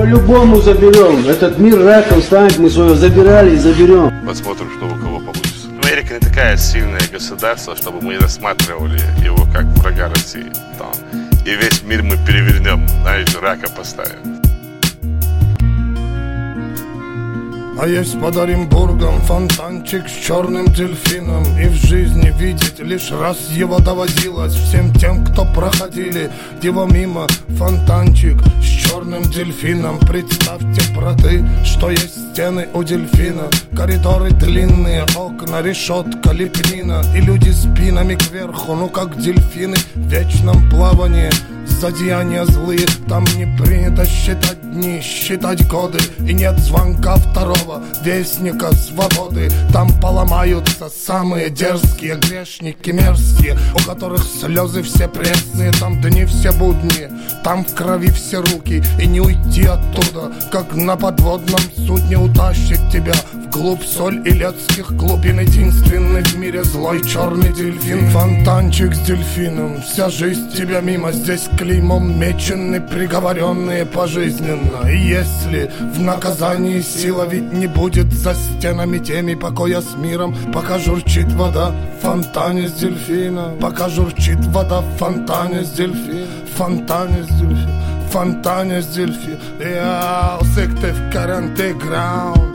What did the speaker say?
По-любому заберем. Этот мир раком станет, мы свое забирали и заберем. Посмотрим, что у кого получится. Америка не такая сильное государство, чтобы мы рассматривали его как врага России. Там. И весь мир мы перевернем, знаете, рака поставим. А есть под Оренбургом фонтанчик с черным дельфином. И в жизни видеть лишь раз его доводилось всем тем, кто проходили его мимо. Фонтанчик с черным дельфином. Представьте, браты, что есть стены у дельфина. Коридоры длинные, окна, решетка, лепнина. И люди спинами кверху, ну как дельфины в вечном плавании. За деяния злые, там не принято считать дни, считать годы. И нет звонка второго вестника свободы. Там поломаются самые дерзкие грешники мерзкие, у которых слезы все пресные. Там дни все будни, там в крови все руки. И не уйти оттуда, как на подводном судне. Утащит тебя вглубь соль илецких глубин. Единственный в мире злой черный дельфин. Фонтанчик с дельфином, вся жизнь тебя мимо. Здесь клеймом мечены, приговоренные пожизненно. И если в наказании сила ведь не будет за стенами теми покоя с миром, пока журчит вода в фонтане с дельфина. Пока журчит вода в фонтане с дельфина. Фонтане с дельфина. Фонтане с дельфина. Я усыктив карантиграунд.